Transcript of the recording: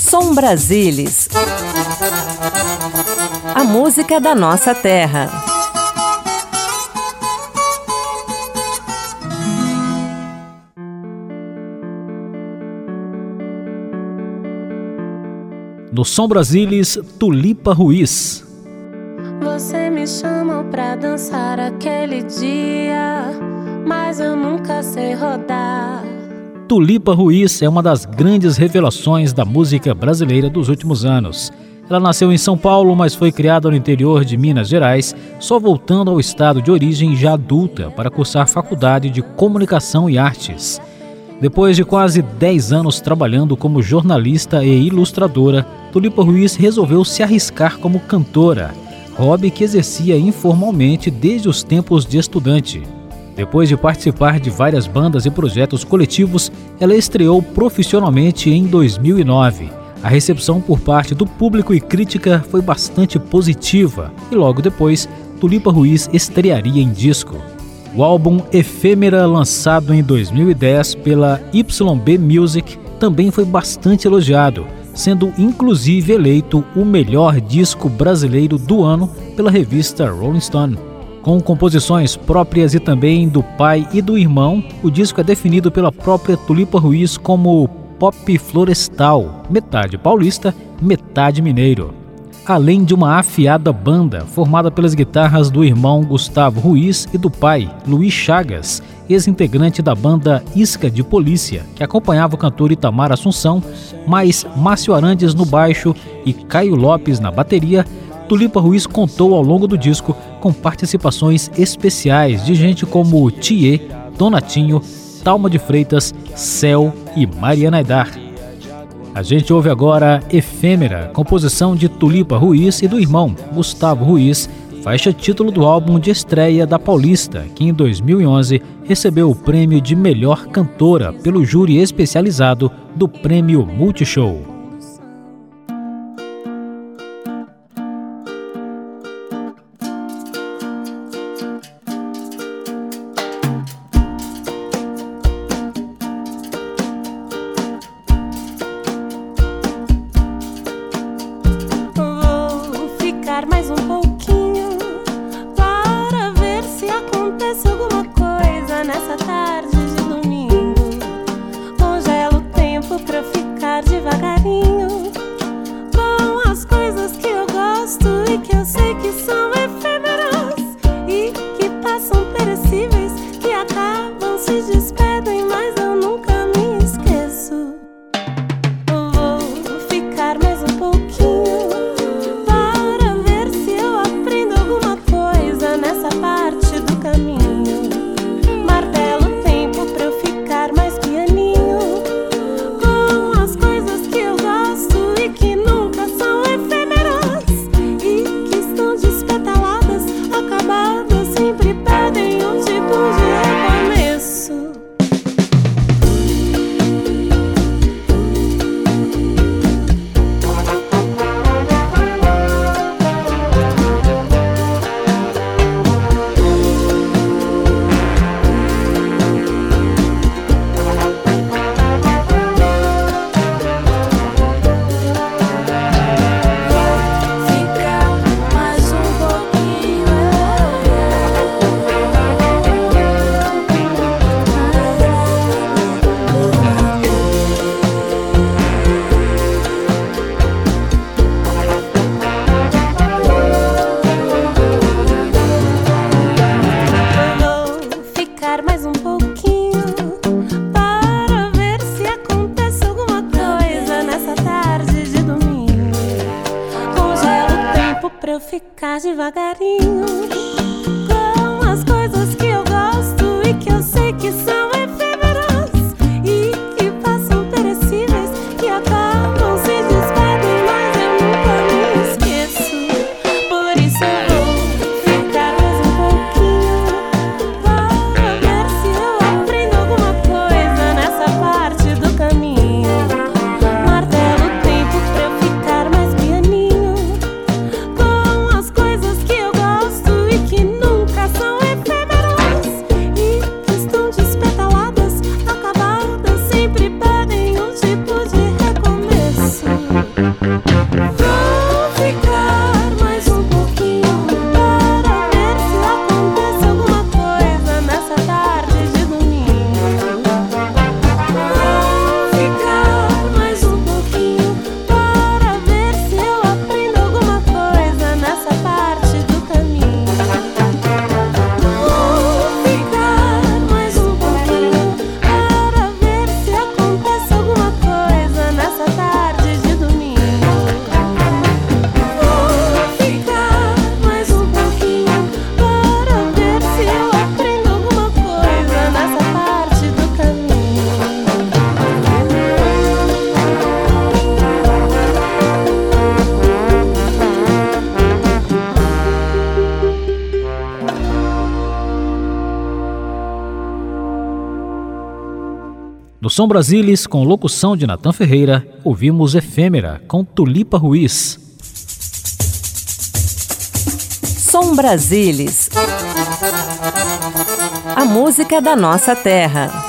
Som Brasilis. A música da nossa terra. No Som Brasilis, Tulipa Ruiz. Você me chamou pra dançar aquele dia, mas eu nunca sei rodar. Tulipa Ruiz é uma das grandes revelações da música brasileira dos últimos anos. Ela nasceu em São Paulo, mas foi criada no interior de Minas Gerais, só voltando ao estado de origem já adulta para cursar faculdade de Comunicação e Artes. Depois de quase 10 anos trabalhando como jornalista e ilustradora, Tulipa Ruiz resolveu se arriscar como cantora, hobby que exercia informalmente desde os tempos de estudante. Depois de participar de várias bandas e projetos coletivos, ela estreou profissionalmente em 2009. A recepção por parte do público e crítica foi bastante positiva e logo depois, Tulipa Ruiz estrearia em disco. O álbum Efêmera, lançado em 2010 pela YB Music, também foi bastante elogiado, sendo inclusive eleito o melhor disco brasileiro do ano pela revista Rolling Stone. Com composições próprias e também do pai e do irmão, o disco é definido pela própria Tulipa Ruiz como pop florestal, metade paulista, metade mineiro. Além de uma afiada banda formada pelas guitarras do irmão Gustavo Ruiz e do pai, Luiz Chagas, ex-integrante da banda Isca de Polícia, que acompanhava o cantor Itamar Assunção, mais Márcio Arandes no baixo e Caio Lopes na bateria, Tulipa Ruiz contou ao longo do disco com participações especiais de gente como Thier, Donatinho, Thalma de Freitas, Céu e Mariana Aidar. A gente ouve agora Efêmera, composição de Tulipa Ruiz e do irmão Gustavo Ruiz, faixa título do álbum de estreia da Paulista, que em 2011 recebeu o prêmio de melhor cantora pelo júri especializado do Prêmio Multishow. Mais um pouquinho para ver se acontece alguma coisa nessa tarde de domingo. Congela o tempo pra ficar devagarinho com as coisas que eu gosto e que eu sei que são efêmeras e que passam perecíveis, que acabam, se despedem, mas eu nunca me esqueço. Vou ficar mais um pouquinho nessa parte do caminho. Martelo o tempo pra eu ficar mais pianinho com as coisas que eu gosto e que nunca são efêmeras e que estão despetaladas, acabadas, sempre pedem um tipo de recomeço. Mais um pouquinho para ver se acontece alguma coisa nessa tarde de domingo. Congela o tempo pra eu ficar devagarinho com as coisas que eu gosto e que eu sei que são efêmeras e que passam perecíveis, que acabam, se despedem, mas eu nunca me esqueço. Por isso eu vou ficar mais um pouquinho para ver se eu aprendo alguma coisa nessa parte do caminho. Martelo o tempo pra eu ficar mais pianinho com as coisas que eu gosto e que nunca são efêmeras e que estão despetaladas. No Som Brasilis, com locução de Natan Ferreira, ouvimos Efêmera, com Tulipa Ruiz. Som Brasilis. A música da nossa terra.